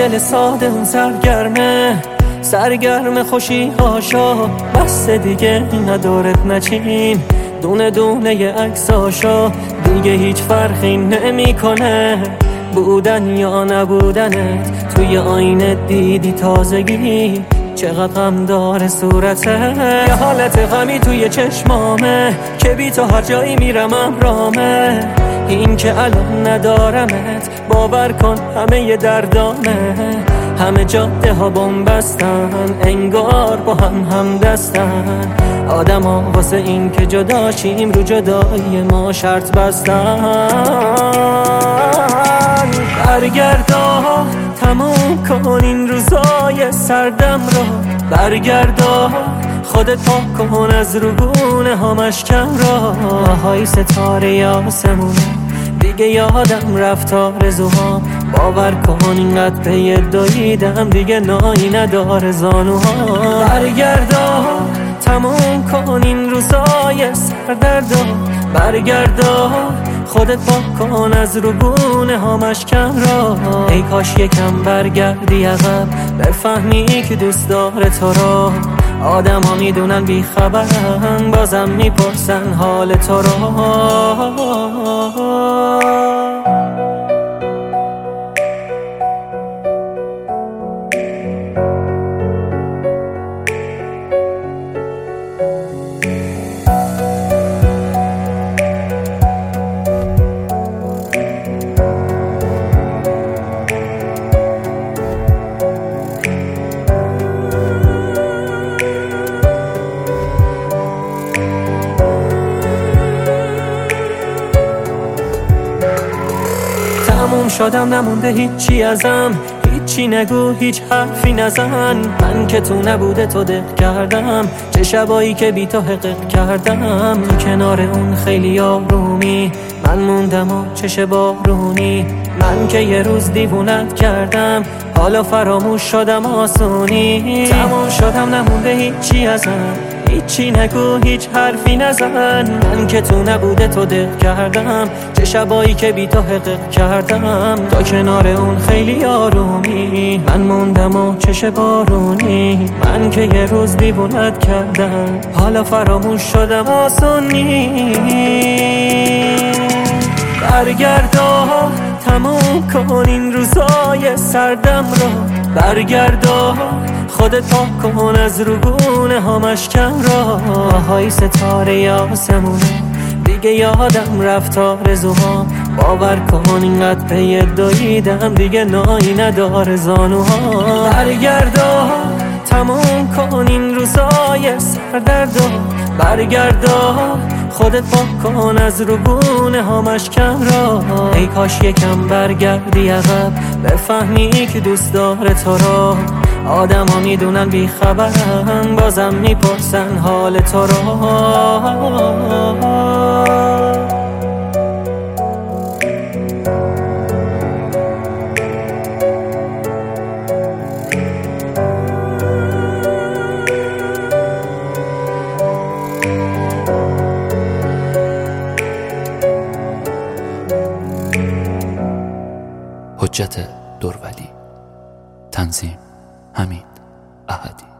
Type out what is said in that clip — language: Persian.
دل ساده اون سرگرم خوشی هاشا، بس دیگه ندارت نچین دونه دونه عکساشا. دیگه هیچ فرقی نمیکنه بودن یا نبودنت، توی آینه دیدی تازگی چقدر غم داره صورته. یه حالت غمی توی چشمامه که بی تو هر جایی میرم امرامه. این که الان ندارمت باور کن همه ی دردامه. همه جاده ها بومبستن انگار با هم دستن. آدم ها واسه این که جداشیم رو جدایی ما شرط بستن. برگردا تموم کن این روزای سردم رو، برگردا خودت پاک کن از روگونه ها مشکم را. های ستاره آسمونه دیگه یادم رفت آرزوها، باور کن اینقدر پی دویدم دیگه نایی نداره زانوها. برگردا تموم کن این روزای سردردو، برگردا خودت پاک کن از روگونه ها مشکم را. ای کاش یکم برگردی عقب بفهمی که دوست داره تو را. آدم ها میدونن بی خبرن بازم میپرسن حال تو را. تموم شدم نمونده هیچی ازم، هیچی نگو هیچ حرفی نزن. من که تو نبوده تو دق کردم، چه شبایی که بی تو حقق کردم. کنار اون خیلی آرومی من موندم و چش بارونی. من که یه روز دیوونت کردم حالا فراموش شدم آسونی. تموم شدم نمونده هیچی ازم، هیچی نگو هیچ حرفی نزن. من که تو نبوده تو دق کردم، چه شبایی که بی تو حقق کردم. تا کنار اون خیلی آرومی من موندم و چش بارونی. من که یه روز دیوونت کردم حالا فراموش شدم آسونی. برگردا تموم کن این روزای سردم رو، برگردا خودت پاک کن از روگونه ها مشکم را. های ستاره آسمونه دیگه یادم رفت آرزوها، باور کن اینقدر پی دویدم دیگه نایی نداره زانوها. برگردا تموم کن این روزای سردردو، برگردا خودت پاک کن از روگونه ها مشکم را. ای کاش یکم برگردی عقب بفهمی که دوست داره تو را. آدم ها میدونن بی خبرن بازم میپرسن حال تو را. حجت دورولی، تنظیم حمید احدی.